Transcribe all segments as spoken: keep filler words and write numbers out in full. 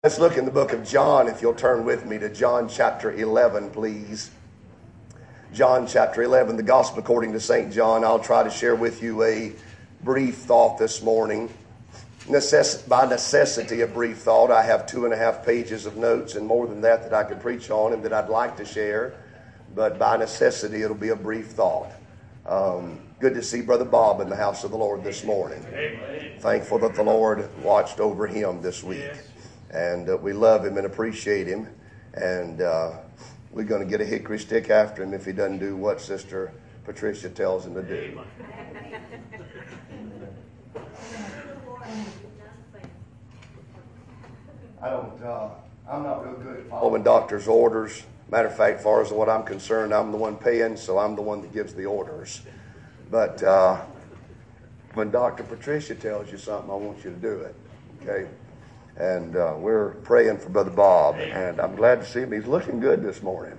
Let's look in the book of John, if you'll turn with me to John chapter eleven, please. John chapter eleven, the Gospel according to Saint John. I'll try to share with you a brief thought this morning. Necess- by necessity, a brief thought. I have two and a half pages of notes and more than that that I could preach on and that I'd like to share. But by necessity, it'll be a brief thought. Um, good to see Brother Bob in the house of the Lord this morning. Amen. Thankful that the Lord watched over him this week. Yes. And uh, we love him and appreciate him. And uh, we're going to get a hickory stick after him if he doesn't do what Sister Patricia tells him to do. I don't, uh, I'm not real good at following doctor's orders. Matter of fact, as far as what I'm concerned, I'm the one paying, so I'm the one that gives the orders. But uh, when Doctor Patricia tells you something, I want you to do it. Okay? And uh, we're praying for Brother Bob, and I'm glad to see him. He's looking good this morning.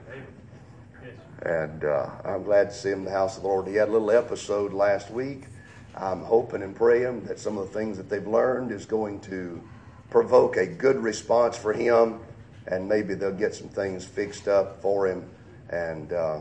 And uh, I'm glad to see him in the house of the Lord. He had a little episode last week. I'm hoping and praying that some of the things that they've learned is going to provoke a good response for him, and maybe they'll get some things fixed up for him. And uh,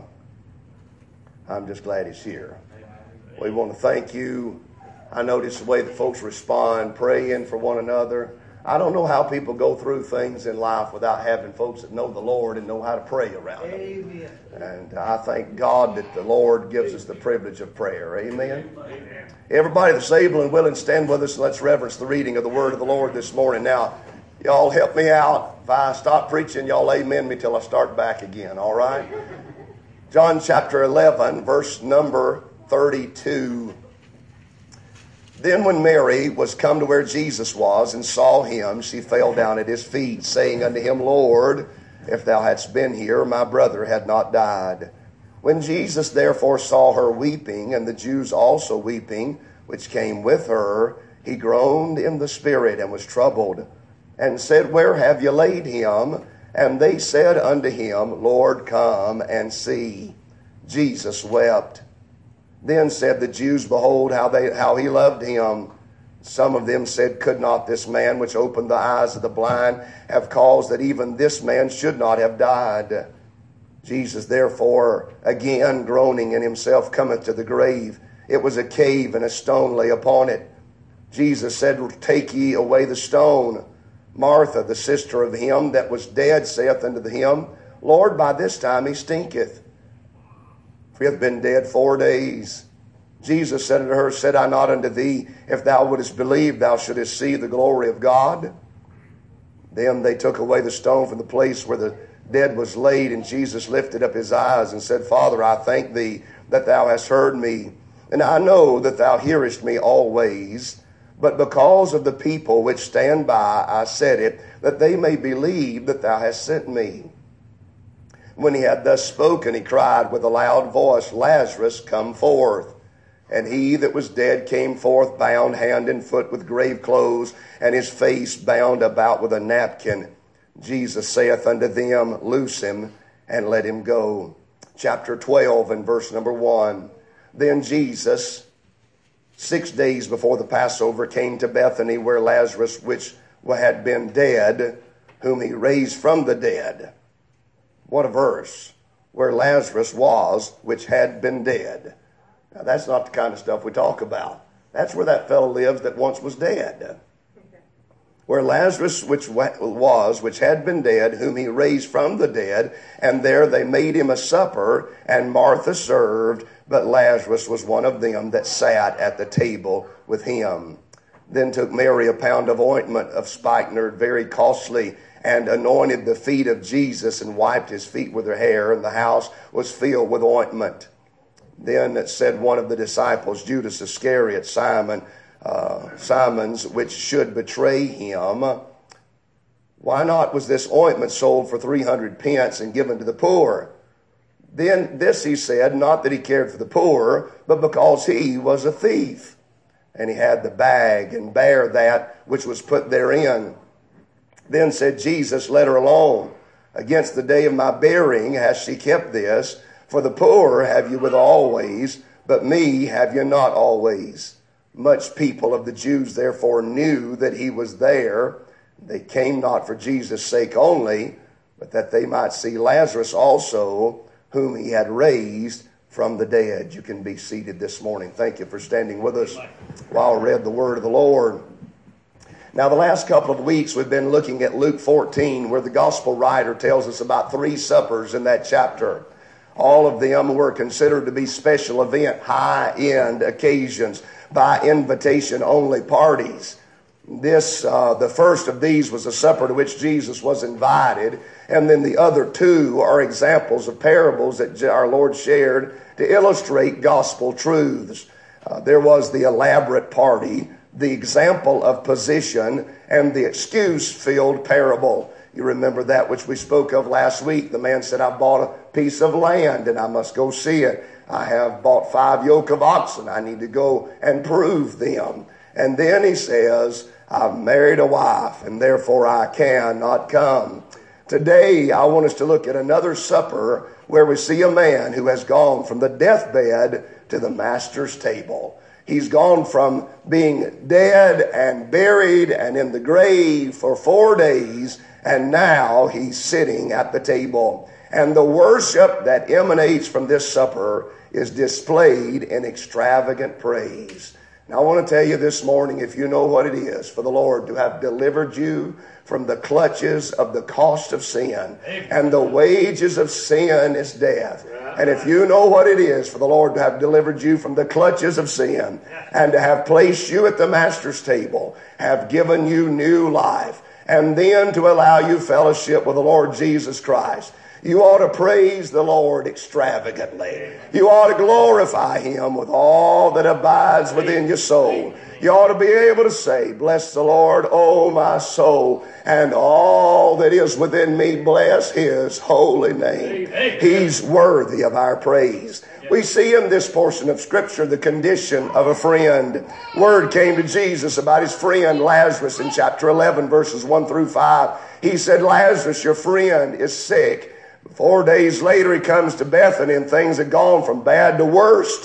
I'm just glad he's here. We want to thank you. I notice the way that folks respond, praying for one another. I don't know how people go through things in life without having folks that know the Lord and know how to pray around them. Amen. And I thank God that the Lord gives us the privilege of prayer. Amen. Amen. Everybody that's able and willing, stand with us and let's reverence the reading of the word of the Lord this morning. Now, y'all help me out. If I stop preaching, y'all amen me till I start back again, all right? John chapter eleven, verse number thirty-two. Then when Mary was come to where Jesus was and saw him, she fell down at his feet, saying unto him, Lord, if thou hadst been here, my brother had not died. When Jesus therefore saw her weeping, and the Jews also weeping, which came with her, he groaned in the spirit and was troubled, and said, Where have you laid him? And they said unto him, Lord, come and see. Jesus wept. Then said the Jews, Behold, how they how he loved him. Some of them said, Could not this man which opened the eyes of the blind have caused that even this man should not have died? Jesus therefore, again groaning in himself, cometh to the grave. It was a cave, and a stone lay upon it. Jesus said, Take ye away the stone. Martha, the sister of him that was dead, saith unto him, Lord, by this time he stinketh, for he hath been dead four days. Jesus said unto her, Said I not unto thee, if thou wouldest believe, thou shouldest see the glory of God? Then they took away the stone from the place where the dead was laid, and Jesus lifted up his eyes and said, Father, I thank thee that thou hast heard me, and I know that thou hearest me always. But because of the people which stand by, I said it, that they may believe that thou hast sent me. When he had thus spoken, he cried with a loud voice, Lazarus, come forth. And he that was dead came forth, bound hand and foot with grave clothes, and his face bound about with a napkin. Jesus saith unto them, Loose him, and let him go. Chapter twelve and verse number one. Then Jesus, six days before the Passover, came to Bethany, where Lazarus, which had been dead, whom he raised from the dead. What a verse. Where Lazarus was, which had been dead. Now that's not the kind of stuff we talk about. That's where that fellow lives that once was dead. Where Lazarus which was, which had been dead, whom he raised from the dead, and there they made him a supper, and Martha served, but Lazarus was one of them that sat at the table with him. Then took Mary a pound of ointment of spikenard, very costly, and anointed the feet of Jesus, and wiped his feet with her hair, and the house was filled with ointment. Then said one of the disciples, Judas Iscariot, Simon, uh, Simon's, which should betray him, Why not was this ointment sold for three hundred pence and given to the poor? Then this he said, not that he cared for the poor, but because he was a thief. And he had the bag, and bare that which was put therein. Then said Jesus, Let her alone. Against the day of my burying hath she kept this. For the poor have you with always, but me have you not always. Much people of the Jews therefore knew that he was there. They came not for Jesus' sake only, but that they might see Lazarus also, whom he had raised from the dead. You can be seated this morning. Thank you for standing with us while I read the word of the Lord. Now, the last couple of weeks we've been looking at Luke fourteen, where the gospel writer tells us about three suppers in that chapter. All of them were considered to be special event, high-end occasions, by invitation-only parties. This, uh, the first of these was a supper to which Jesus was invited, and then the other two are examples of parables that our Lord shared to illustrate gospel truths. Uh, there was the elaborate party, the example of position, and the excuse-filled parable. You remember that which we spoke of last week. The man said, I bought a piece of land and I must go see it. I have bought five yoke of oxen. I need to go and prove them. And then he says, I've married a wife and therefore I cannot come. Today, I want us to look at another supper where we see a man who has gone from the deathbed to the master's table. He's gone from being dead and buried and in the grave for four days, and now he's sitting at the table. And the worship that emanates from this supper is displayed in extravagant praise. Now, I want to tell you this morning, if you know what it is for the Lord to have delivered you from the clutches of the cost of sin, and the wages of sin is death. And if you know what it is for the Lord to have delivered you from the clutches of sin, and to have placed you at the master's table, have given you new life, and then to allow you fellowship with the Lord Jesus Christ, you ought to praise the Lord extravagantly. You ought to glorify Him with all that abides within your soul. You ought to be able to say, bless the Lord, O my soul, and all that is within me, bless His holy name. He's worthy of our praise. We see in this portion of Scripture the condition of a friend. Word came to Jesus about his friend Lazarus in chapter eleven, verses one through five. He said, Lazarus, your friend, is sick. Four days later, he comes to Bethany, and things had gone from bad to worst.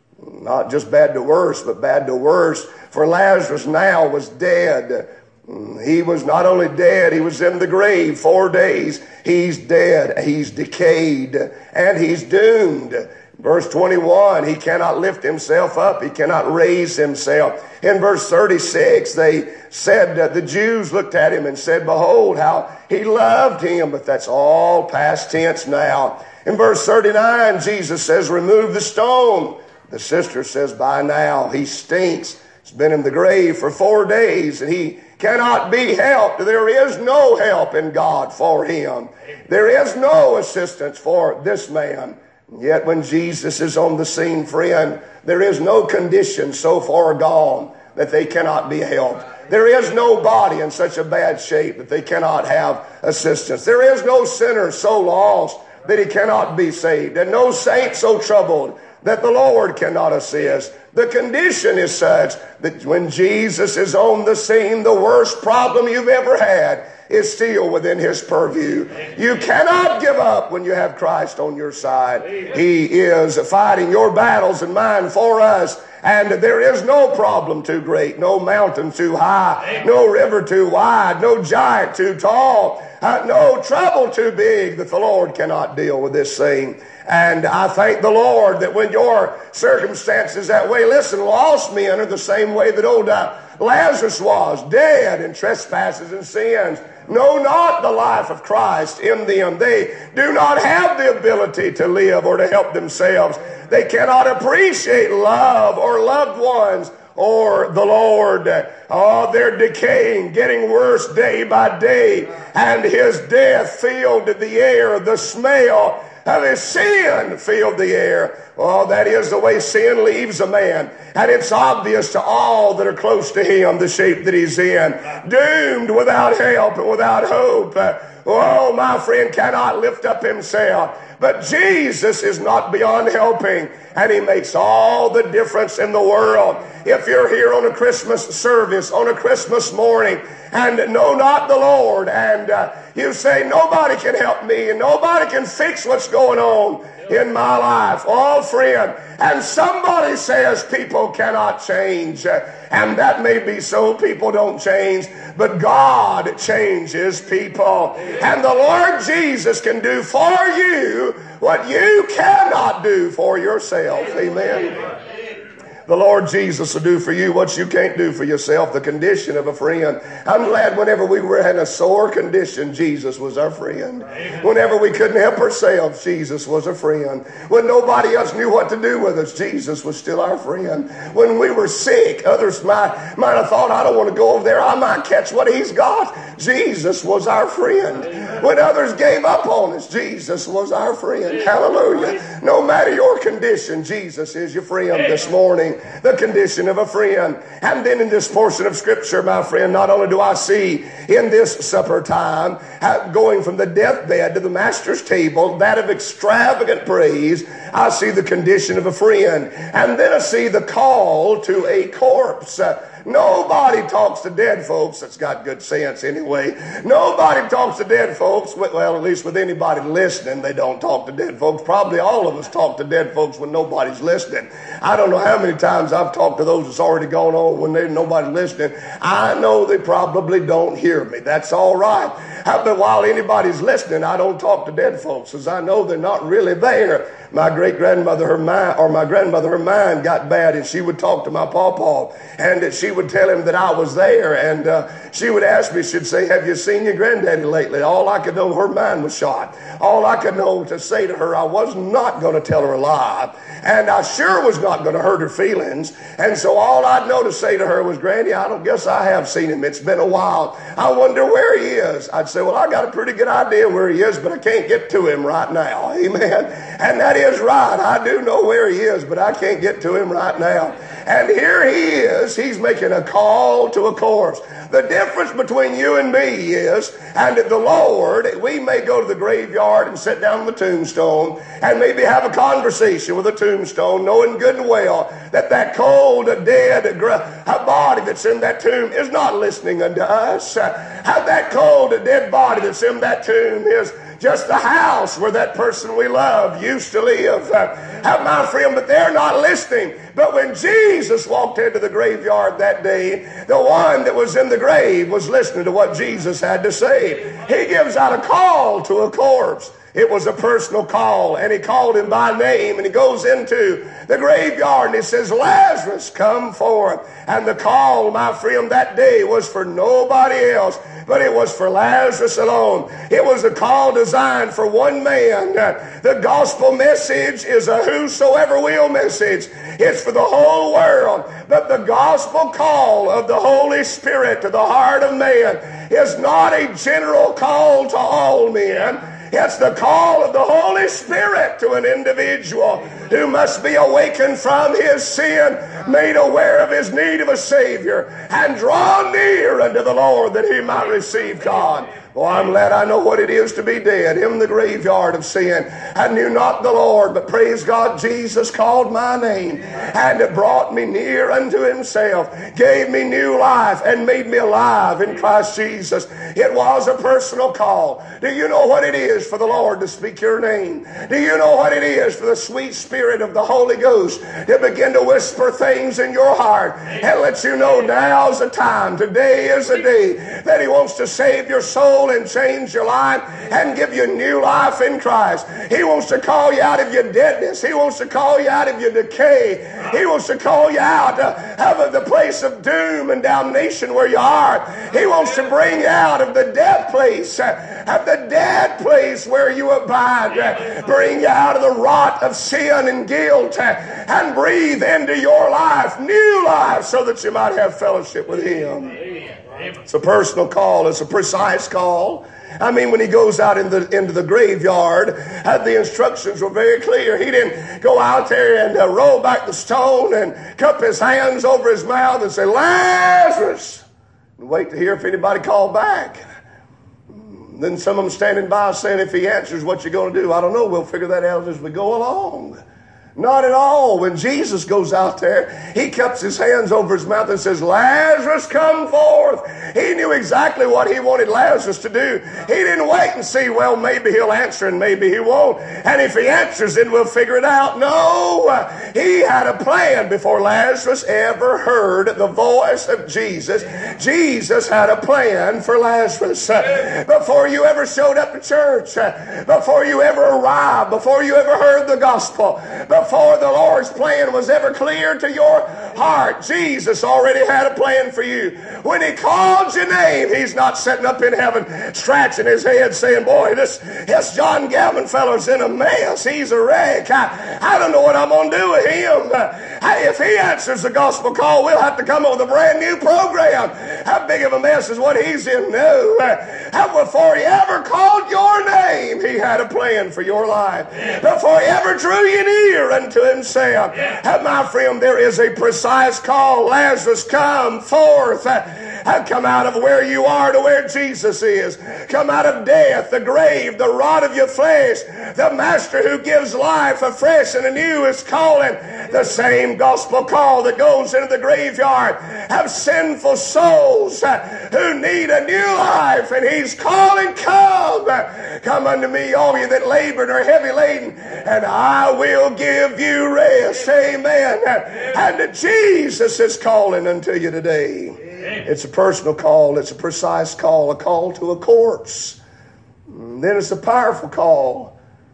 Not just bad to worst, but bad to worst. For Lazarus now was dead. He was not only dead, he was in the grave four days. He's dead, he's decayed, and he's doomed. Verse twenty-one, he cannot lift himself up. He cannot raise himself. In verse thirty-six, they said, uh, the Jews looked at him and said, behold, how he loved him. But that's all past tense now. In verse thirty-nine, Jesus says, remove the stone. The sister says, by now he stinks. He's been in the grave for four days and he cannot be helped. There is no help in God for him. There is no assistance for this man. Yet when Jesus is on the scene, friend, there is no condition so far gone that they cannot be helped. There is no body in such a bad shape that they cannot have assistance. There is no sinner so lost that he cannot be saved, and no saint so troubled that the Lord cannot assist. The condition is such that when Jesus is on the scene, the worst problem you've ever had is still within His purview. You cannot give up when you have Christ on your side. He is fighting your battles and mine for us. And there is no problem too great, no mountain too high, no river too wide, no giant too tall, uh, no trouble too big that the Lord cannot deal with this thing. And I thank the Lord that when your circumstances that way, listen, lost men are the same way that old uh, Lazarus was, dead in trespasses and sins. Know not the life of Christ in them. They do not have the ability to live or to help themselves. They cannot appreciate love or loved ones or the Lord. Oh, they're decaying, getting worse day by day. And His death filled the air, the smell of His sin filled the air. Oh, that is the way sin leaves a man. And it's obvious to all that are close to him, the shape that he's in. Doomed without help and without hope. Oh, my friend cannot lift up himself. But Jesus is not beyond helping. And He makes all the difference in the world. if you're here on a Christmas service, on a Christmas morning, and know not the Lord, and uh, you say, nobody can help me, and nobody can fix what's going on in my life. Oh, friend, and somebody says people cannot change, and that may be so. People don't change, but God changes people, and the Lord Jesus can do for you what you cannot do for yourself. Amen. The Lord Jesus will do for you what you can't do for yourself, the condition of a friend. I'm glad whenever we were in a sore condition, Jesus was our friend. Whenever we couldn't help ourselves, Jesus was a friend. When nobody else knew what to do with us, Jesus was still our friend. When we were sick, others might, might have thought, I don't want to go over there, I might catch what he's got. Jesus was our friend. When others gave up on us, Jesus was our friend. Hallelujah. No matter your condition, Jesus is your friend this morning. The condition of a friend. And then in this portion of Scripture, my friend, not only do I see in this supper time, going from the deathbed to the Master's table, that of extravagant praise, I see the condition of a friend. And then I see the call to a corpse. Nobody talks to dead folks that's got good sense anyway. Nobody talks to dead folks, well, at least with anybody listening, they don't talk to dead folks. Probably all of us talk to dead folks when nobody's listening. I don't know how many times I've talked to those that's already gone on when there's nobody listening. I know they probably don't hear me. That's all right. But while anybody's listening, I don't talk to dead folks, because I know they're not really there. My great-grandmother, her mind, or my grandmother, her mind got bad, and she would talk to my pawpaw, and she would tell him that I was there, and uh, she would ask me, she'd say, have you seen your granddaddy lately? All I could know, her mind was shot. All I could know to say to her, I was not going to tell her a lie, and I sure was not going to hurt her feelings, and so all I'd know to say to her was, Grandy, I don't guess I have seen him. It's been a while. I wonder where he is. I'd say, well, I got a pretty good idea where he is, but I can't get to him right now. Amen. And that is right. I do know where he is, but I can't get to him right now. And here he is. He's making a call to a corpse. The difference between you and me is, and the Lord, we may go to the graveyard and sit down on the tombstone and maybe have a conversation with a tombstone, knowing good and well that that cold, dead body that's in that tomb is not listening unto us. That cold, dead body that's in that tomb is just the house where that person we love used to live. Uh, my friend, but they're not listening. But when Jesus walked into the graveyard that day, the one that was in the grave was listening to what Jesus had to say. He gives out a call to a corpse. It was a personal call, and he called him by name, and he goes into the graveyard, and he says, Lazarus, come forth. And the call, my friend, that day was for nobody else, but it was for Lazarus alone. It was a call designed for one man. The gospel message is a whosoever will message. It's for the whole world. But the gospel call of the Holy Spirit to the heart of man is not a general call to all men. It's the call of the Holy Spirit to an individual who must be awakened from his sin, made aware of his need of a Savior, and draw near unto the Lord that he might receive God. Oh, I'm glad I know what it is to be dead in the graveyard of sin. I knew not the Lord, but praise God, Jesus called my name and brought me near unto himself, gave me new life, and made me alive in Christ Jesus. It was a personal call. Do you know what it is for the Lord to speak your name? Do you know what it is for the sweet Spirit of the Holy Ghost to begin to whisper things in your heart and let you know now's the time, today is the day that he wants to save your soul and change your life and give you new life in Christ. He wants to call you out of your deadness. He wants to call you out of your decay. He wants to call you out of the place of doom and damnation where you are. He wants to bring you out of the dead place, of the dead place where you abide. Bring you out of the rot of sin and guilt and breathe into your life new life so that you might have fellowship with him. It's a personal call. It's a precise call. I mean, when he goes out in the, into the graveyard, uh, the instructions were very clear. He didn't go out there and uh, roll back the stone and cup his hands over his mouth and say, Lazarus, and wait to hear if anybody called back. Then some of them standing by saying, if he answers, what you going to do? I don't know. We'll figure that out as we go along. Not at all. When Jesus goes out there, he cups his hands over his mouth and says, Lazarus, come forth. He knew exactly what he wanted Lazarus to do. He didn't wait and see, well, maybe he'll answer and maybe he won't. And if he answers, then we'll figure it out. No, he had a plan before Lazarus ever heard the voice of Jesus. Jesus had a plan for Lazarus. Before you ever showed up to church, before you ever arrived, before you ever heard the gospel, before the Lord's plan was ever clear to your heart, Jesus already had a plan for you. When he called your name, he's not sitting up in heaven scratching his head saying, boy, this, this John Galvin fellow's in a mess. He's a wreck. I, I don't know what I'm going to do with him. I, if he answers the gospel call, we'll have to come up with a brand new program. How big of a mess is what he's in? No. Before he ever called your name, he had a plan for your life. Before he ever drew you near unto himself. And my friend, there is a precise call. Lazarus, come forth. Come out of where you are to where Jesus is. Come out of death, the grave, the rot of your flesh. The Master who gives life afresh and anew is calling. The same gospel call that goes into the graveyard of sinful souls who need a new life. And he's calling, come. Come unto me, all you that labor and are heavy laden, and I will give you rest. Amen. And Jesus is calling unto you today. It's a personal call. It's a precise call. A call to a corpse. Then it's a powerful call.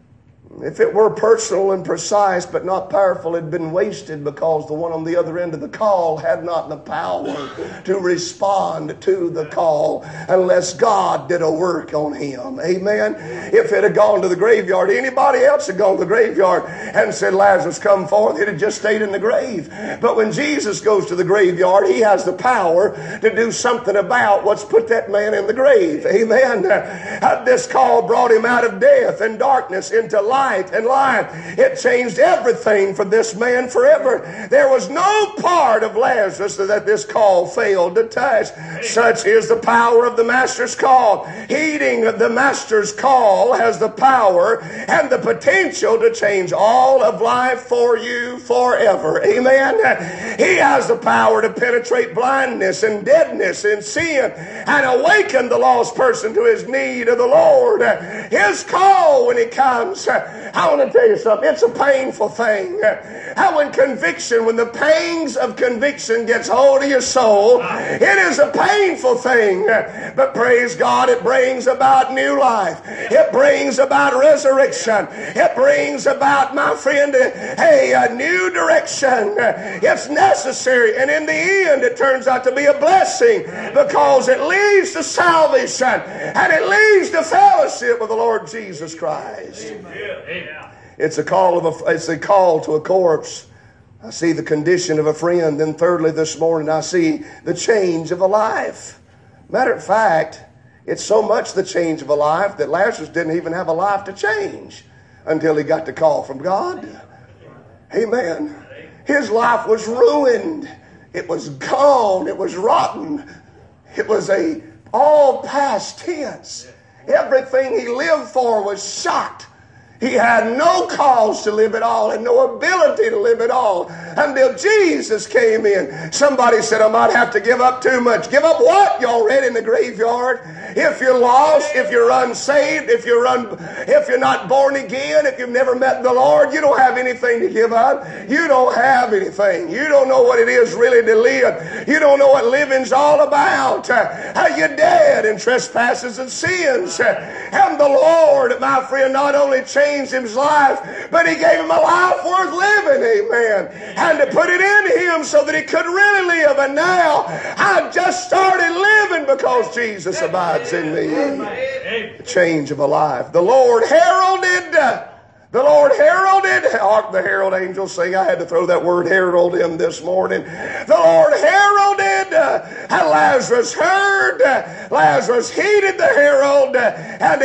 If it were personal and precise but not powerful, it had been wasted because the one on the other end of the call had not the power to respond to the call unless God did a work on him. Amen. If it had gone to the graveyard, anybody else had gone to the graveyard and said, Lazarus, come forth, it had just stayed in the grave. But when Jesus goes to the graveyard, he has the power to do something about what's put that man in the grave. Amen. This call brought him out of death and darkness into light and life. It changed everything for this man forever. There was no part of Lazarus that this call failed to touch. Such is the power of the Master's call. Heeding the Master's call has the power and the potential to change all of life for you forever. Amen. He has the power to penetrate blindness and deadness and sin and awaken the lost person to his need of the Lord. His call when he comes, I want to tell you something. It's a painful thing. How when conviction, when the pangs of conviction gets hold of your soul, it is a painful thing. But praise God, it brings about new life. It brings about resurrection. It brings about, my friend, hey, a new direction. It's necessary. And in the end, it turns out to be a blessing because it leads to salvation and it leads to fellowship with the Lord Jesus Christ. Amen. It's a call of a, it's a call to a corpse. I see the condition of a friend. Then thirdly, this morning, I see the change of a life. Matter of fact, it's so much the change of a life that Lazarus didn't even have a life to change until he got the call from God. Amen. His life was ruined. It was gone. It was rotten. It was a all past tense. Everything he lived for was shot. He had no cause to live at all and no ability to live at all until Jesus came in. Somebody said, I might have to give up too much. Give up what? You're already in the graveyard. If you're lost, if you're unsaved, if you're un, if you're not born again, if you've never met the Lord, you don't have anything to give up. You don't have anything. You don't know what it is really to live. You don't know what living's all about. How you're dead in trespasses and sins. And the Lord, my friend, not only changed his life, but he gave him a life worth living, amen, and to put it in him so that he could really live. And now I just started living because Jesus abides in me. The change of a life. The Lord heralded The Lord heralded, hark the herald angels sing. I had to throw that word herald in this morning. The Lord heralded, and Lazarus heard. Lazarus heeded the herald, and everything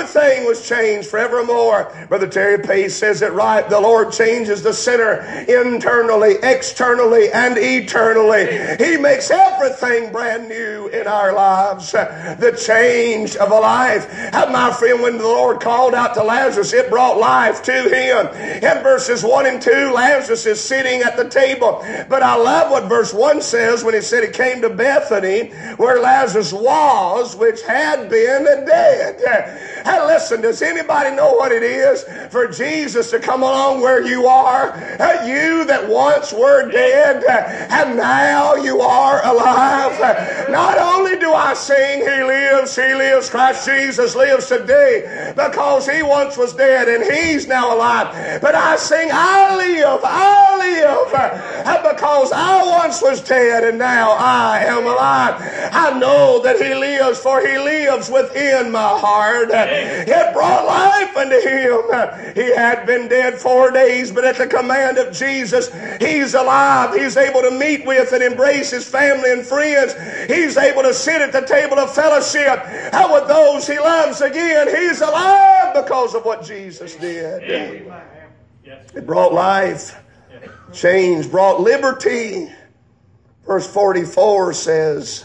everything was changed forevermore. Brother Terry Pace says it right. The Lord changes the sinner internally, externally, and eternally. He makes everything brand new in our lives. The change of a life. My friend, when the Lord called out to Lazarus, it brought life to him. In verses one and two, Lazarus is sitting at the table. But I love what verse one says when he said he came to Bethany, where Lazarus was, which had been dead. And listen, does anybody know what it is for Jesus to come along where you are? You that once were dead, and now you are alive. Not only do I sing, He lives, He lives, Christ Jesus lives today, because He once was dead and He's now alive. But I sing, I live, I live, because I once was dead and now I am alive. I know that He lives, for He lives within my heart. It brought life unto him. He had been dead four days, but at the command of Jesus, He's alive. He's able to meet with and embrace His family and friends. He's able to sit at the table of fellowship and with those He loves again. He's alive because of what Jesus did. It brought life. Change brought liberty. Verse forty-four says,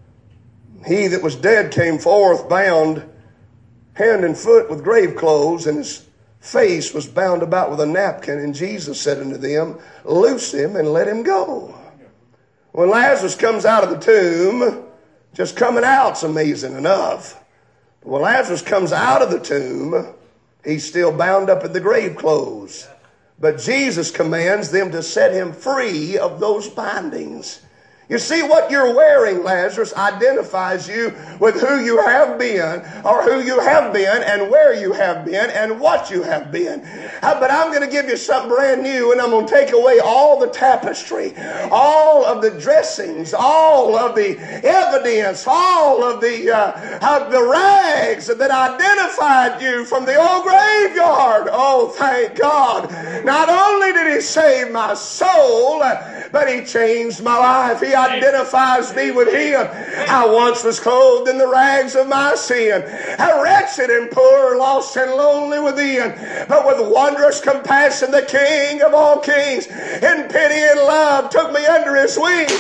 He that was dead came forth, bound hand and foot with grave clothes, and his face was bound about with a napkin. And Jesus said unto them, Loose him and let him go. When Lazarus comes out of the tomb, just coming out's amazing enough. But when Lazarus comes out of the tomb, he's still bound up in the grave clothes. But Jesus commands them to set him free of those bindings. You see, what you're wearing, Lazarus, identifies you with who you have been, or who you have been, and where you have been, and what you have been. Uh, but I'm going to give you something brand new, and I'm going to take away all the tapestry, all of the dressings, all of the evidence, all of the, uh, of the rags that identified you from the old graveyard. Oh, thank God. Not only did He save my soul, but He changed my life. He identifies me with Him. I once was clothed in the rags of my sin, a wretched and poor, lost and lonely within, but with wondrous compassion the King of all kings in pity and love took me under His wings.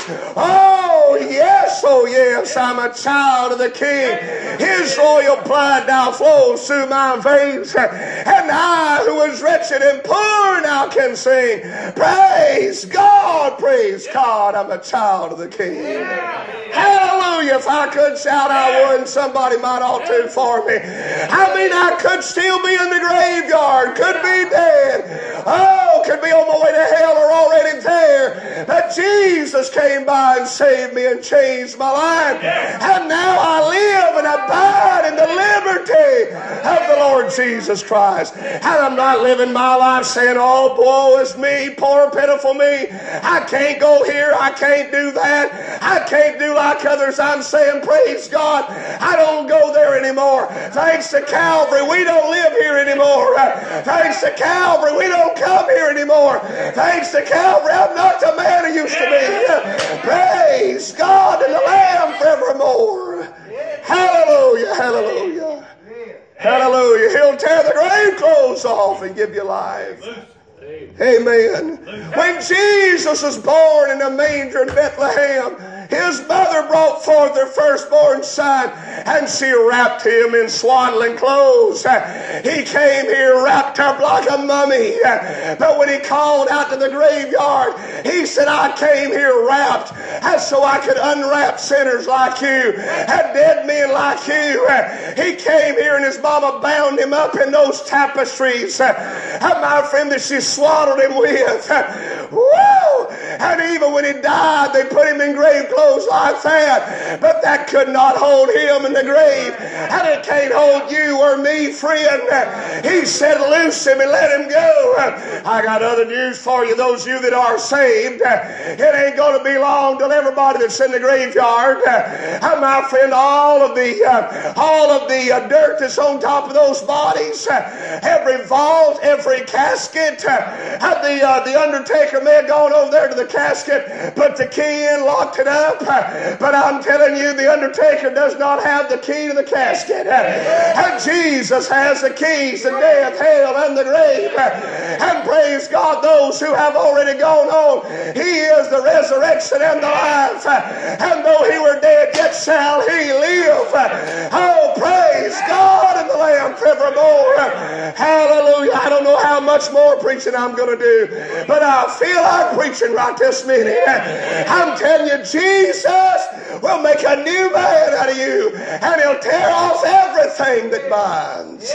Oh yes, oh yes, I'm a child of the King. His royal blood now flows through my veins, and I who was wretched and poor now can sing, praise God, praise God, I'm a child of the King. Hallelujah. If I could shout, I would. Somebody might ought to for me. I mean, I could still be in the graveyard, could be dead, oh, could be on my way to hell or already there, but Jesus came by and saved me and changed my life, and now I live and abide in the liberty of the Lord Jesus Christ. And I'm not living my life saying, oh, woe is me, poor pitiful me, I can't go here, I can't do that, I can't do like others. I'm saying, praise God, I don't go there anymore. Thanks to Calvary, we don't live here anymore. Thanks to Calvary, we don't come here anymore. Thanks to Calvary, I'm not the man I used to be. Praise God and the Lamb forevermore. Hallelujah, hallelujah. Hallelujah. He'll tear the grave clothes off and give you life. Amen. When Jesus was born in a manger in Bethlehem, His mother brought forth her firstborn son, and she wrapped him in swaddling clothes. He came here wrapped up like a mummy. But when He called out to the graveyard, He said, I came here wrapped so I could unwrap sinners like you and dead men like you. He came here and His mama bound Him up in those tapestries, and my friend, that she swaddled Him with. Woo! And even when He died, they put Him in grave clothes like that. But that could not hold Him in the grave. And it can't hold you or me, friend. He said, loose him and let him go. I got other news for you, those of you that are saved. It ain't going to be long till everybody that's in the graveyard, and my friend, all of the uh, all of the uh, dirt that's on top of those bodies, uh, every vault, every casket, uh, the uh, the undertaker may have gone over there to the casket, put the key in, locked it up. But I'm telling you, the undertaker does not have the key to the casket. And Jesus has the keys to death, hell, and the grave. And praise God, those who have already gone on, He is the resurrection and the life. And though He were dead, yet shall He live. Oh, praise God and the Lamb forevermore. Hallelujah. I don't know how much more preaching I'm going to do, but I feel like preaching right this minute. I'm telling you, Jesus will make a new man out of you, and He'll tear off everything that binds.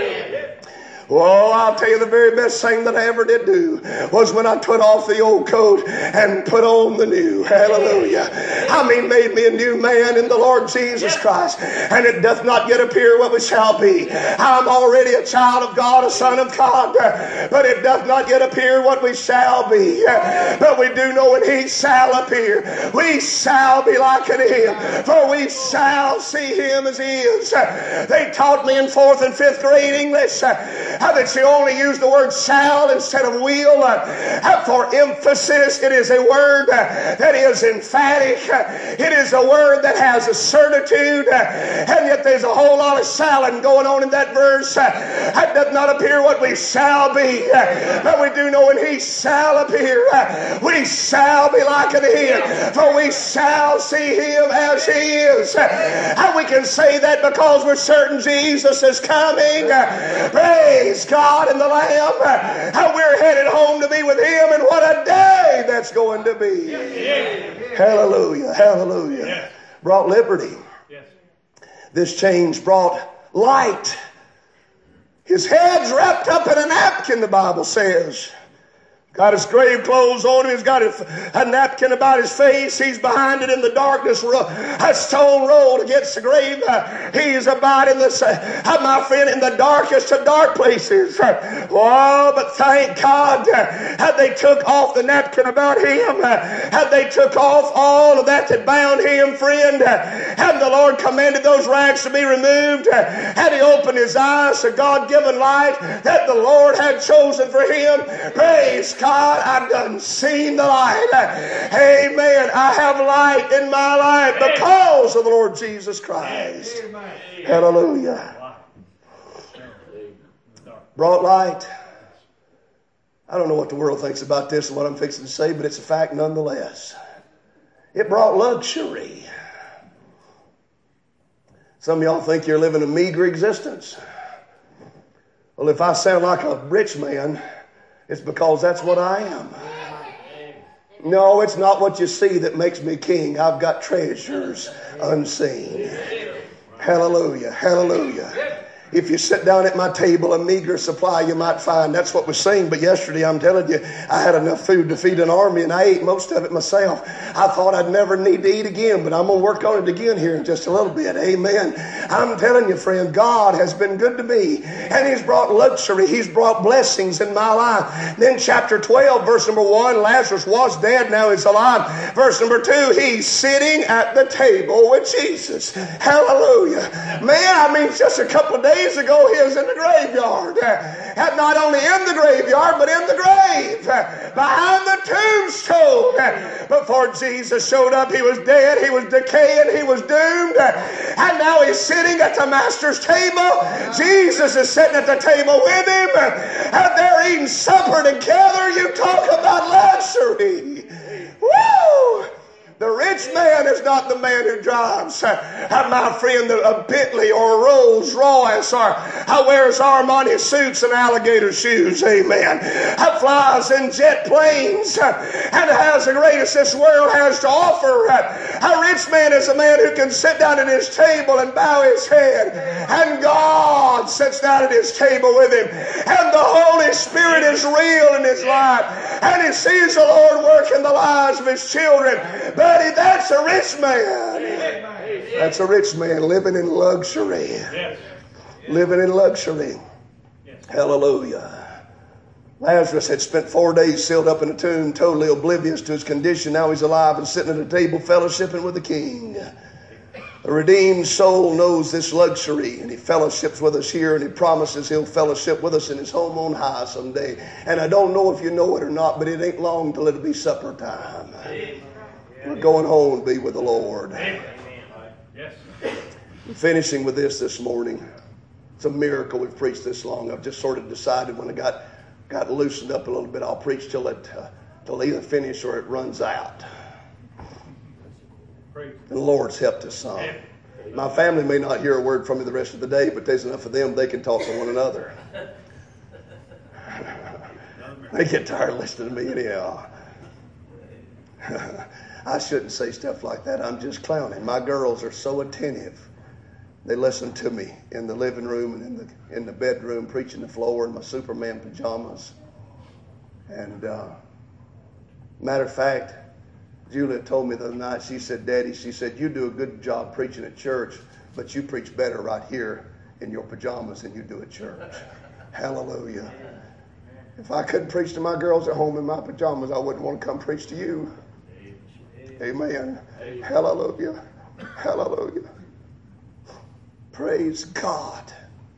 Oh, I'll tell you, the very best thing that I ever did do was when I put off the old coat and put on the new. Hallelujah. I mean, made me a new man in the Lord Jesus Christ. And it doth not yet appear what we shall be. I'm already a child of God, a son of God. But it doth not yet appear what we shall be. But we do know when He shall appear, we shall be like unto Him. For we shall see Him as He is. They taught me in fourth and fifth grade English how that you only use the word shall instead of will. Uh, for emphasis, it is a word uh, that is emphatic. Uh, it is a word that has a certitude. Uh, and yet there's a whole lot of shalling going on in that verse. Uh, it does not appear what we shall be. Uh, but we do know when He shall appear, uh, we shall be like unto Him. For we shall see Him as He is. Uh, and we can say that because we're certain Jesus is coming. Uh, praise Praise God and the Lamb. How we're headed home to be with Him, and what a day that's going to be. Yes. Hallelujah. Hallelujah. Yes. Brought liberty. Yes. This change brought light. His head's wrapped up in a napkin, the Bible says. Got his grave clothes on him. He's got a, a napkin about his face. He's behind it in the darkness. A stone rolled against the grave. Uh, he's abiding this, uh, my friend, in the darkest of dark places. Uh, oh, but thank God uh, had they took off the napkin about him. Uh, had they took off all of that that bound him, friend. Uh, had the Lord commanded those rags to be removed. Uh, had He opened his eyes to God-given light that the Lord had chosen for him. Praise God, I've done seen the light. Amen. I have light in my life because of the Lord Jesus Christ. Hallelujah. Brought light. I don't know what the world thinks about this and what I'm fixing to say, but it's a fact nonetheless. It brought luxury. Some of y'all think you're living a meager existence. Well, if I sound like a rich man, it's because that's what I am. No, it's not what you see that makes me king. I've got treasures unseen. Hallelujah. Hallelujah. If you sit down at my table, a meager supply you might find. That's what we're saying. But yesterday, I'm telling you, I had enough food to feed an army, and I ate most of it myself. I thought I'd never need to eat again, but I'm going to work on it again here in just a little bit. Amen. I'm telling you, friend, God has been good to me, and He's brought luxury. He's brought blessings in my life. Then chapter twelve, verse number one, Lazarus was dead, now he's alive. Verse number two, he's sitting at the table with Jesus. Hallelujah. Man, I mean, just a couple of days Days ago, he was in the graveyard. Uh, not only in the graveyard, but in the grave. Uh, behind the tombstone. Uh, before Jesus showed up, he was dead. He was decaying. He was doomed. Uh, and now he's sitting at the Master's table. Jesus is sitting at the table with him. Uh, and they're eating supper together. You talk about luxury. Woo! The rich man is not the man who drives, uh, my friend, a Bentley or a Rolls Royce, or uh, wears Armani suits and alligator shoes, amen. Uh, flies in jet planes uh, and has the greatest this world has to offer. Uh, a rich man is a man who can sit down at his table and bow his head, and God sits down at his table with him, and the Holy Spirit is real in his life, and he sees the Lord work in the lives of his children. But that's a rich man. That's a rich man living in luxury. Living in luxury. Hallelujah. Lazarus had spent four days sealed up in a tomb, totally oblivious to his condition. Now he's alive and sitting at a table fellowshipping with the king. The redeemed soul knows this luxury, and he fellowships with us here, and he promises he'll fellowship with us in his home on high someday. And I don't know if you know it or not, but it ain't long till it'll be supper time. We're going home to be with the Lord. Yes. I'm finishing with this this morning. It's a miracle we've preached this long. I've just sort of decided when I got got loosened up a little bit, I'll preach till it uh, till either finish or it runs out. And the Lord's helped us some. My family may not hear a word from me the rest of the day, but there's enough of them they can talk to one another. They get tired of listening to me anyhow. I shouldn't say stuff like that. I'm just clowning. My girls are so attentive. They listen to me in the living room and in the in the bedroom, preaching the floor in my Superman pajamas. And uh, matter of fact, Julia told me the other night, she said, Daddy, she said, you do a good job preaching at church, but you preach better right here in your pajamas than you do at church. Hallelujah. If I couldn't preach to my girls at home in my pajamas, I wouldn't want to come preach to you. Amen. Amen. Hallelujah. Hallelujah. Praise God.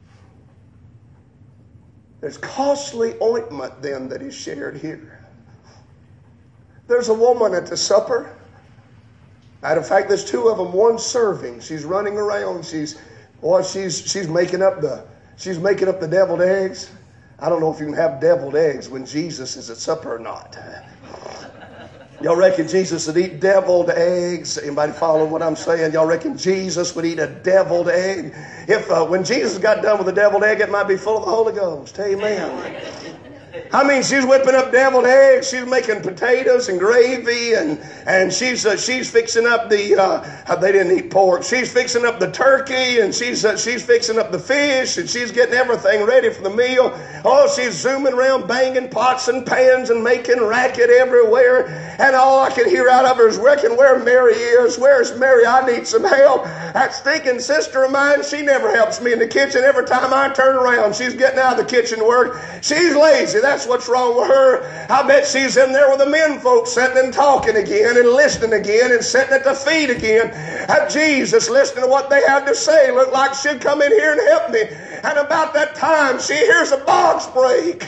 There's costly ointment then that is shared here. There's a woman at the supper. Matter of fact, there's two of them, one serving. She's running around. She's, boy, she's she's making up the she's making up the deviled eggs. I don't know if you can have deviled eggs when Jesus is at supper or not. Y'all reckon Jesus would eat deviled eggs? Anybody follow what I'm saying? Y'all reckon Jesus would eat a deviled egg? If uh, when Jesus got done with the deviled egg, it might be full of the Holy Ghost. Amen. I mean, she's whipping up deviled eggs. She's making potatoes and gravy, and and she's uh, she's fixing up the. Uh, they didn't eat pork. She's fixing up the turkey, and she's uh, she's fixing up the fish, and she's getting everything ready for the meal. Oh, she's zooming around, banging pots and pans, and making racket everywhere. And all I can hear out of her is, "Reckon where Mary is? Where's Mary? I need some help." That stinking sister of mine, she never helps me in the kitchen. Every time I turn around, she's getting out of the kitchen work. She's lazy. That's what's wrong with her. I bet she's in there with the men folks sitting and talking again and listening again and sitting at the feet again of Jesus, listening to what they have to say. Look like she'd come in here and help me. And about that time, she hears a box break.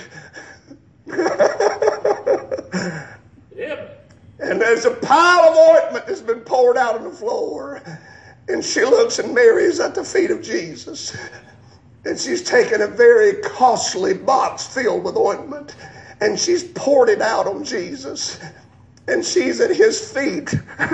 Yep. And there's a pile of ointment that's been poured out on the floor. And she looks, and Mary's at the feet of Jesus. And she's taken a very costly box filled with ointment, and she's poured it out on Jesus. And she's at his feet.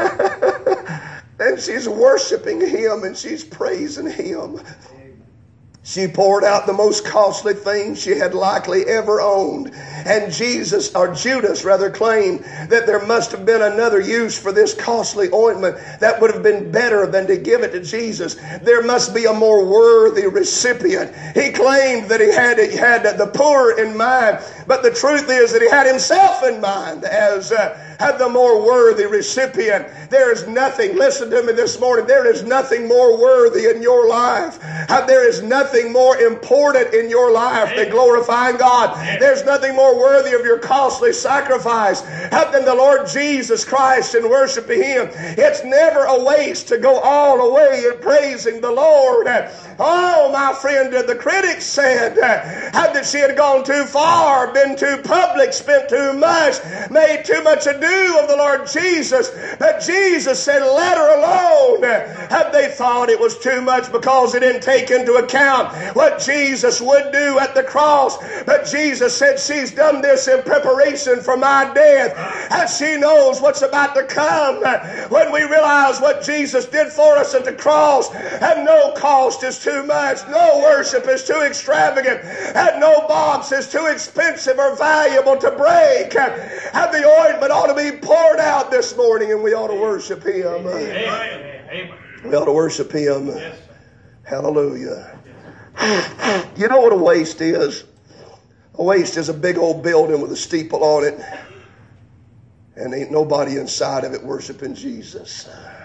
And she's worshiping him, and she's praising him. She poured out the most costly thing she had likely ever owned. And Jesus, or Judas rather, claimed that there must have been another use for this costly ointment that would have been better than to give it to Jesus. There must be a more worthy recipient. He claimed that he had, he had the poor in mind, but the truth is that he had himself in mind as uh, had the more worthy recipient. There is nothing, listen to me this morning, there is nothing more worthy in your life. There is nothing more important in your life than glorifying God. There's nothing more worthy of your costly sacrifice than the Lord Jesus Christ and worshiping him. It's never a waste to go all the way in praising the Lord. Oh, my friend, the critics said that she had gone too far, been too public, spent too much, made too much ado of the Lord Jesus. But Jesus said, let her alone. Had they thought it was too much because it didn't take into account what Jesus would do at the cross. But Jesus said, she's done this in preparation for my death. And she knows what's about to come. When we realize what Jesus did for us at the cross, and no cost is too much, no worship is too extravagant, and no box is too expensive or valuable to break, and the ointment ought to be poured out this morning, and we ought to worship him. Amen. We ought to worship him. Yes. Hallelujah. You know what a waste is? A waste is a big old building with a steeple on it, and ain't nobody inside of it worshiping Jesus.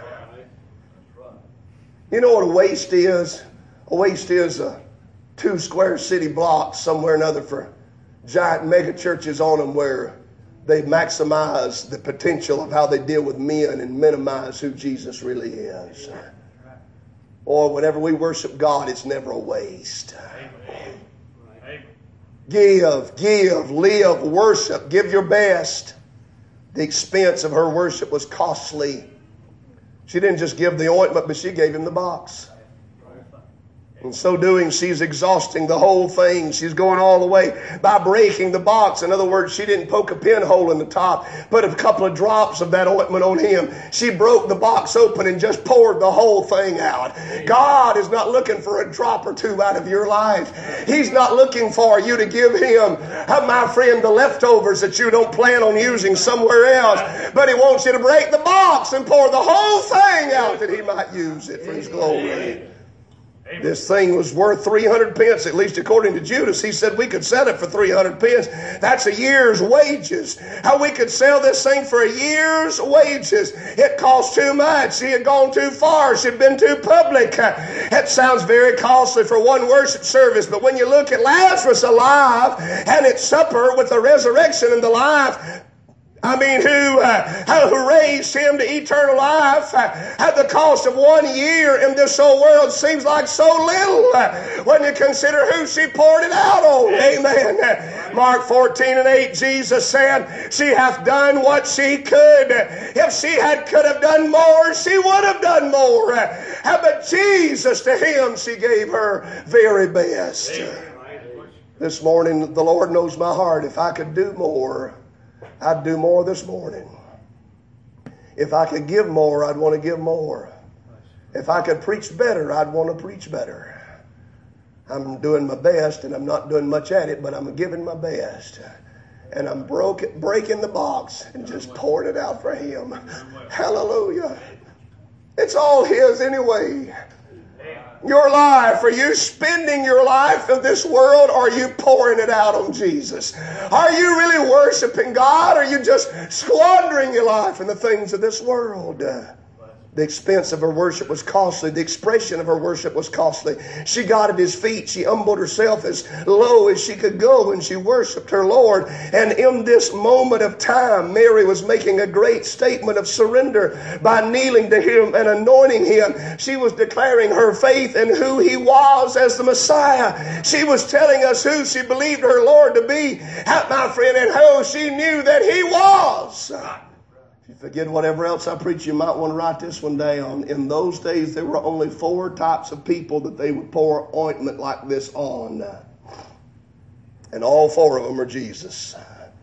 You know what a waste is? A waste is a two square city blocks somewhere or another for giant mega churches on them where they maximize the potential of how they deal with men and minimize who Jesus really is. Or whenever we worship God, it's never a waste. Give, give, live, worship, give your best. The expense of her worship was costly. She didn't just give the ointment, but she gave him the box. In so doing, she's exhausting the whole thing. She's going all the way by breaking the box. In other words, she didn't poke a pinhole in the top, put a couple of drops of that ointment on him. She broke the box open and just poured the whole thing out. God is not looking for a drop or two out of your life. He's not looking for you to give him, my friend, the leftovers that you don't plan on using somewhere else. But he wants you to break the box and pour the whole thing out that he might use it for his glory. Amen. This thing was worth three hundred pence, at least according to Judas. He said we could sell it for three hundred pence. That's a year's wages. How we could sell this thing for a year's wages. It cost too much. She had gone too far. She had been too public. It sounds very costly for one worship service, but when you look at Lazarus alive and at supper with the resurrection and the life, I mean, who, uh, who raised him to eternal life uh, at the cost of one year in this whole world seems like so little uh, when you consider who she poured it out on. Amen. Mark fourteen and eight, Jesus said, she hath done what she could. If she had could have done more, she would have done more. Uh, but Jesus, to him, she gave her very best. This morning, the Lord knows my heart. If I could do more, I'd do more this morning. If I could give more, I'd want to give more. If I could preach better, I'd want to preach better. I'm doing my best, and I'm not doing much at it, but I'm giving my best. And I'm broke, breaking the box and just pouring it out for him. Hallelujah. It's all his anyway. Your life, are you spending your life in this world, or are you pouring it out on Jesus? Are you really worshiping God, or are you just squandering your life in the things of this world? The expense of her worship was costly. The expression of her worship was costly. She got at his feet. She humbled herself as low as she could go, and she worshiped her Lord. And in this moment of time, Mary was making a great statement of surrender by kneeling to him and anointing him. She was declaring her faith in who he was as the Messiah. She was telling us who she believed her Lord to be, my friend, and who she knew that he was. If you forget whatever else I preach, you might want to write this one down. In those days, there were only four types of people that they would pour ointment like this on. And all four of them are Jesus.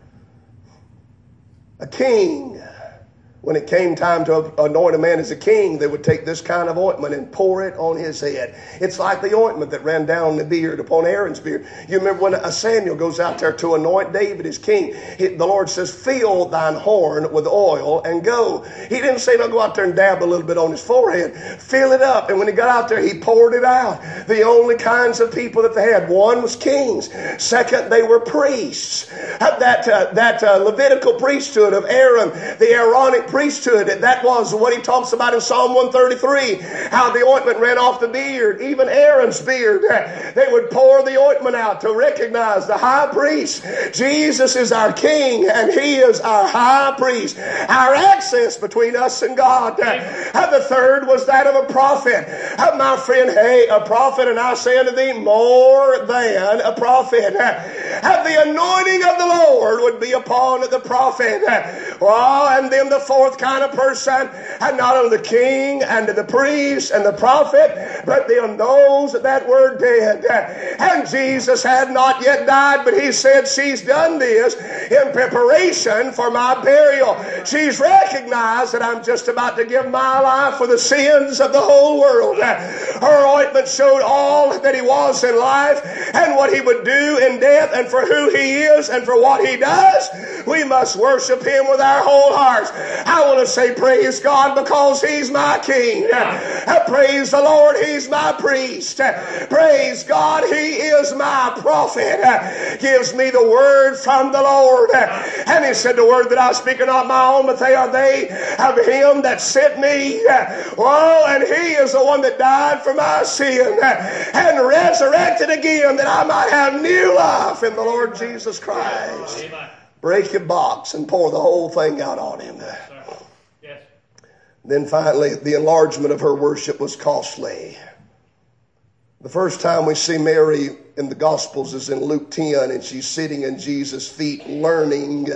A king. When it came time to anoint a man as a king, they would take this kind of ointment and pour it on his head. It's like the ointment that ran down the beard upon Aaron's beard. You remember when Samuel goes out there to anoint David as king, the Lord says, fill thine horn with oil and go. He didn't say, no, go out there and dab a little bit on his forehead. Fill it up. And when he got out there, he poured it out. The only kinds of people that they had, one was kings. Second, they were priests. That, uh, that uh, Levitical priesthood of Aaron, the Aaronic priesthood, that was what he talks about in Psalm one thirty-three, how the ointment ran off the beard, even Aaron's beard. They would pour the ointment out to recognize the high priest. Jesus is our king, and he is our high priest, our access between us and God. And the third was that of a prophet. My friend, hey, a prophet, and I say unto thee, more than a prophet. And the anointing of the Lord would be upon the prophet. Oh, and then the fourth kind of person, and not only the king and the priest and the prophet, but then those that were dead. And Jesus had not yet died, but he said, she's done this in preparation for my burial. She's recognized that I'm just about to give my life for the sins of the whole world. Her ointment showed all that he was in life and what he would do in death, and for who he is and for what he does. We must worship him with our whole hearts. I want to say praise God because he's my king. Praise the Lord, he's my priest. Praise God, he is my prophet. Gives me the word from the Lord. And he said, the word that I speak are not my own, but they are they of him that sent me. Oh, and he is the one that died for my sin and resurrected again that I might have new life in the Lord Jesus Christ. Break your box and pour the whole thing out on him. Then finally, the enlargement of her worship was costly. The first time we see Mary in the Gospels is in Luke ten, and she's sitting in Jesus' feet learning.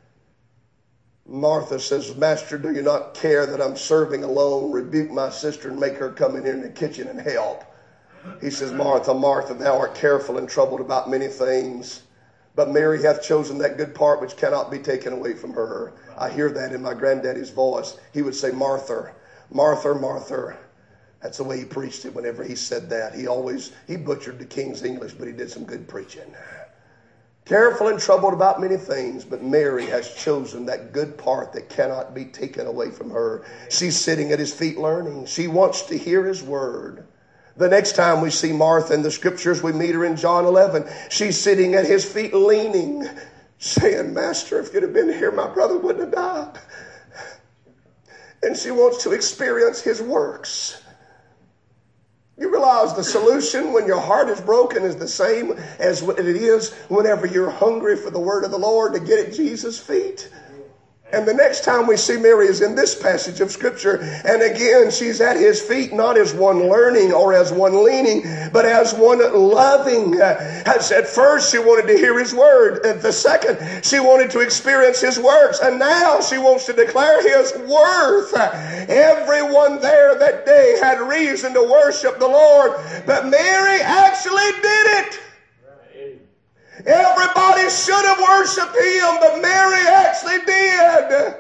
Martha says, Master, do you not care that I'm serving alone? Rebuke my sister and make her come in here in the kitchen and help. He says, Martha, Martha, thou art careful and troubled about many things, but Mary hath chosen that good part which cannot be taken away from her. I hear that in my granddaddy's voice. He would say, Martha, Martha, Martha. That's the way he preached it whenever he said that. He always, he butchered the King's English, but he did some good preaching. Careful and troubled about many things, but Mary has chosen that good part that cannot be taken away from her. She's sitting at his feet learning. She wants to hear his word. The next time we see Martha in the scriptures, we meet her in John eleven. She's sitting at his feet leaning, saying, Master, if you'd have been here, my brother wouldn't have died. And she wants to experience his works. You realize the solution when your heart is broken is the same as it is whenever you're hungry for the word of the Lord to get at Jesus' feet. And the next time we see Mary is in this passage of Scripture. And again, she's at his feet, not as one learning or as one leaning, but as one loving. As at first, she wanted to hear his word. At the second, she wanted to experience his works. And now she wants to declare his worth. Everyone there that day had reason to worship the Lord. But Mary actually did it. Everybody should have worshiped him, but Mary actually did.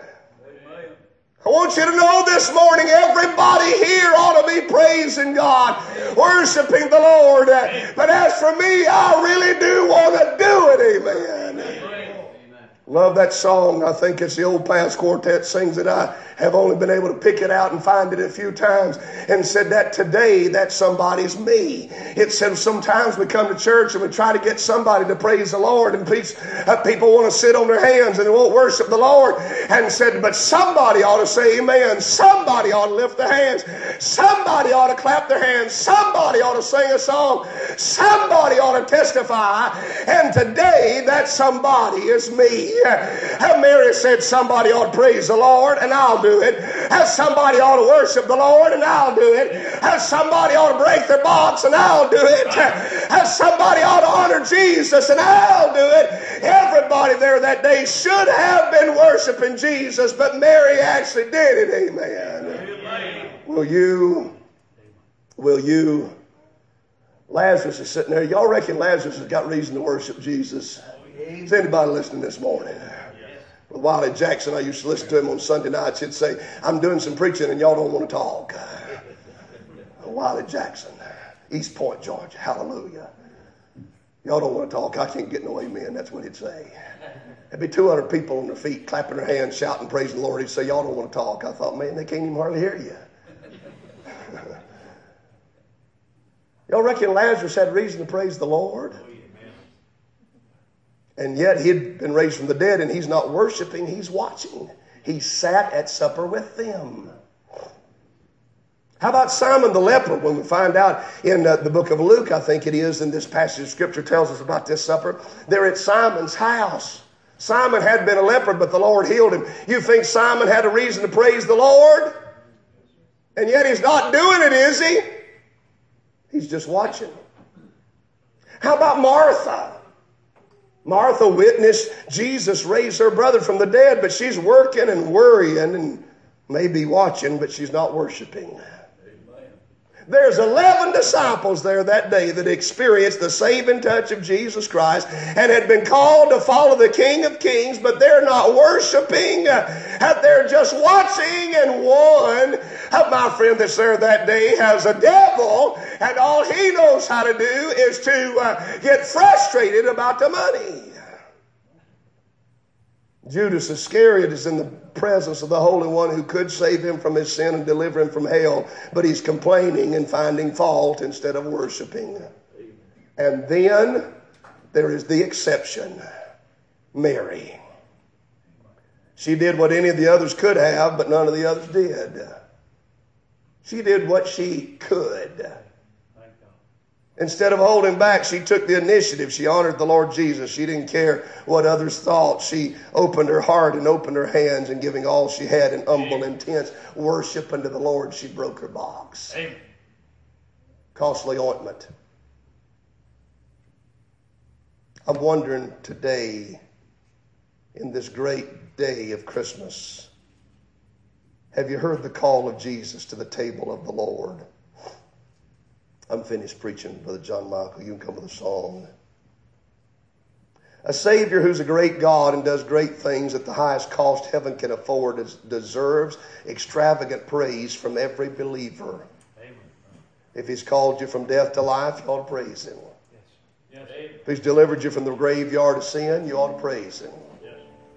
I want you to know this morning, everybody here ought to be praising God, worshiping the Lord. But as for me, I really do want to do it. Amen. Love that song. I think it's the Old Past Quartet sings it. I have only been able to pick it out and find it a few times, and said that today that somebody's me. It says sometimes we come to church and we try to get somebody to praise the Lord, and people want to sit on their hands and they won't worship the Lord, and said, but somebody ought to say amen. Somebody ought to lift their hands. Somebody ought to clap their hands. Somebody ought to sing a song. Somebody ought to testify. And today that somebody is me. And Mary said somebody ought to praise the Lord, and I'll do it. And somebody ought to worship the Lord, and I'll do it. And somebody ought to break their box, and I'll do it. And somebody ought to honor Jesus, and I'll do it. Everybody there that day should have been worshiping Jesus, but Mary actually did it. Amen. Will you, will you, Lazarus is sitting there. Y'all reckon Lazarus has got reason to worship Jesus? Is anybody listening this morning? Well, Wiley Jackson, I used to listen to him on Sunday nights. He'd say, I'm doing some preaching and y'all don't want to talk. Wiley Jackson, East Point, Georgia. Hallelujah. Y'all don't want to talk. I can't get no amen. That's what he'd say. There'd be two hundred people on their feet, clapping their hands, shouting, praising the Lord. He'd say, y'all don't want to talk. I thought, man, they can't even hardly hear you. Y'all reckon Lazarus had reason to praise the Lord? And yet he'd been raised from the dead, and he's not worshiping, he's watching. He sat at supper with them. How about Simon the leper? When we find out in uh, the book of Luke, I think it is, in this passage of Scripture tells us about this supper. They're at Simon's house. Simon had been a leper, but the Lord healed him. You think Simon had a reason to praise the Lord? And yet he's not doing it, is he? He's just watching. How about Martha? Martha witnessed Jesus raise her brother from the dead, but she's working and worrying and maybe watching, but she's not worshiping. There's eleven disciples there that day that experienced the saving touch of Jesus Christ and had been called to follow the King of Kings, but they're not worshiping. They're just watching, and one of my friend that's there that day has a devil, and all he knows how to do is to uh, get frustrated about the money. Judas Iscariot is in the presence of the Holy One who could save him from his sin and deliver him from hell, but he's complaining and finding fault instead of worshiping. And then there is the exception, Mary. She did what any of the others could have, but none of the others did. She did what she could. Instead of holding back, she took the initiative. She honored the Lord Jesus. She didn't care what others thought. She opened her heart and opened her hands, and giving all she had in humble, intense worship unto the Lord, she broke her box. Amen. Costly ointment I'm wondering today, in this great day of Christmas, have you heard the call of Jesus to the table of the Lord? I'm finished preaching, Brother John Michael. You can come with a song. A Savior who's a great God and does great things at the highest cost heaven can afford deserves extravagant praise from every believer. Amen. If He's called you from death to life, you ought to praise Him. Yes. Yes. If He's delivered you from the graveyard of sin, you ought to praise Him. Yes.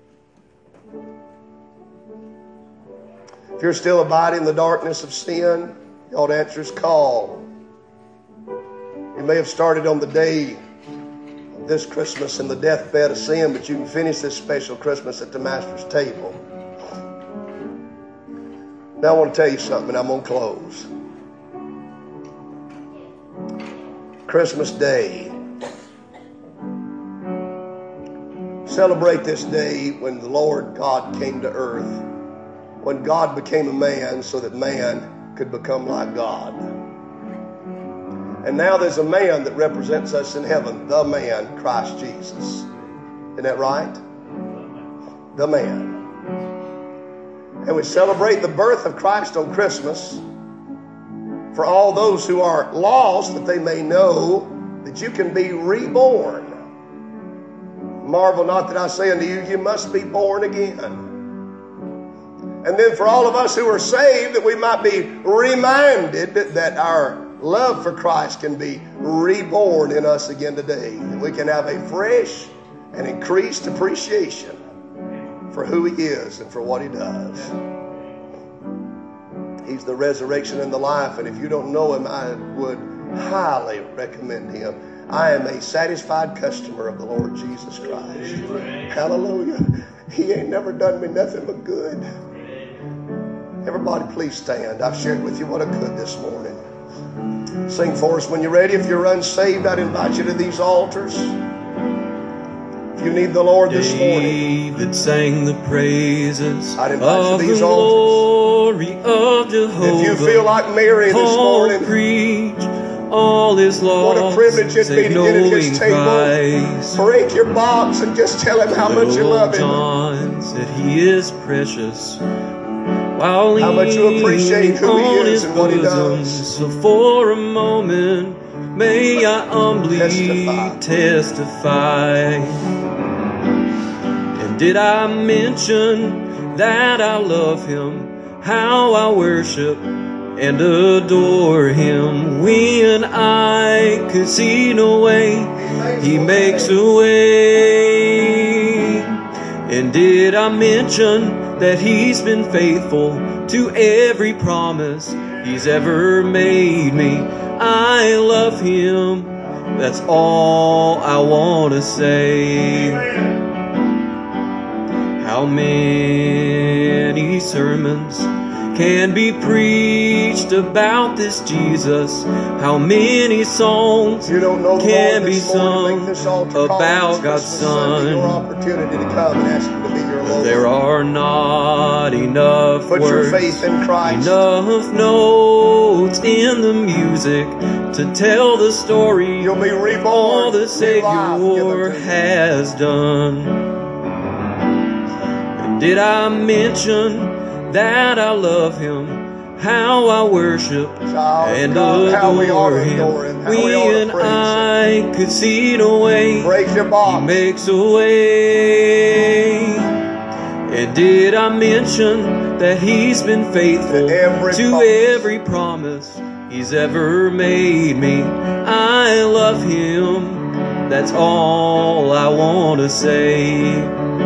If you're still abiding in the darkness of sin, you ought to answer His call. You may have started on the day of this Christmas in the deathbed of sin, but you can finish this special Christmas at the Master's table. Now I want to tell you something. I'm going to close. Christmas Day. Celebrate this day when the Lord God came to earth, when God became a man so that man could become like God. And now there's a man that represents us in heaven, the man, Christ Jesus. Isn't that right? The man. And we celebrate the birth of Christ on Christmas for all those who are lost, that they may know that you can be reborn. Marvel not that I say unto you, you must be born again. And then for all of us who are saved, that we might be reminded that our love for Christ can be reborn in us again today. And we can have a fresh and increased appreciation for who He is and for what He does. He's the resurrection and the life. And if you don't know Him, I would highly recommend Him. I am a satisfied customer of the Lord Jesus Christ. Hallelujah. He ain't never done me nothing but good. Everybody please stand. I've shared with you what I could this morning. Sing for us when you're ready. If you're unsaved, I'd invite you to these altars. If you need the Lord this morning, David sang the praises I'd invite of you to these the altars. Glory of Jehovah. If you feel like Mary this Paul morning, preach all is lost. what a privilege it'd be to get at His table. Christ. Break your box and just tell Him how much you love Him. John said He is precious, while how much you appreciate who He is and what He does. So for a moment, may I humbly Testify. testify. And did I mention that I love Him, how I worship and adore Him? When I could see no way, He makes a way. And did I mention that He's been faithful to every promise He's ever made me? I love Him, that's all I want to say. How many sermons can be preached about this Jesus? How many songs You don't know the can Lord be this morning, make sung this altar call about this God's Christmas Sunday your Son? opportunity to come and ask Him to be your Lord. There are not enough Put your words, faith in Christ. enough notes in the music to tell the story You'll be reborn. all the New life Savior given to you. has done. And did I mention that I love Him, how I worship Child of and God, how we ought adore to Him? adore Him, how we ought to When praise I could see no way, Break your He box. makes a way. And did I mention that He's been faithful To every to promise. every promise He's ever made me? I love Him, that's all I want to say.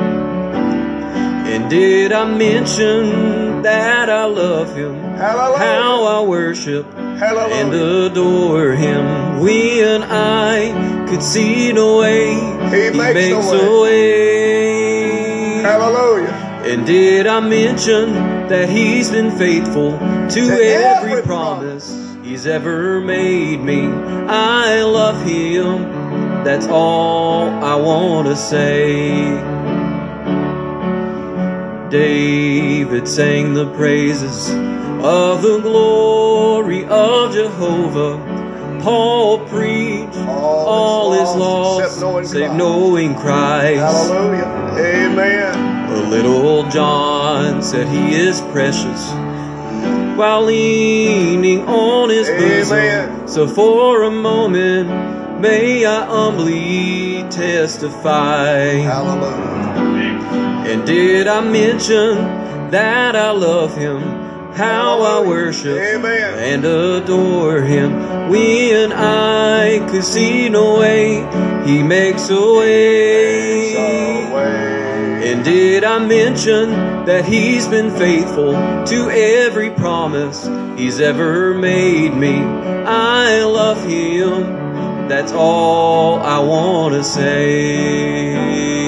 And did I mention that I love Him, Hallelujah. how I worship Hallelujah. and adore Him? When I could see no way, He makes a a way. Hallelujah. And did I mention that He's been faithful to, To every, every promise He's ever made me? I love Him, that's all I want to say. David sang the praises of the glory of Jehovah. Paul preached, all, all is lost, except knowing save Christ. knowing Christ. Hallelujah. Amen. The little John said he is precious while leaning on his Amen. bosom. So for a moment, may I humbly testify. Hallelujah. And did I mention that I love him, how I worship Amen. and adore him? When I could see no way, he makes a way. Makes a way. And did I mention that he's been faithful to every promise he's ever made me? I love him, that's all I want to say.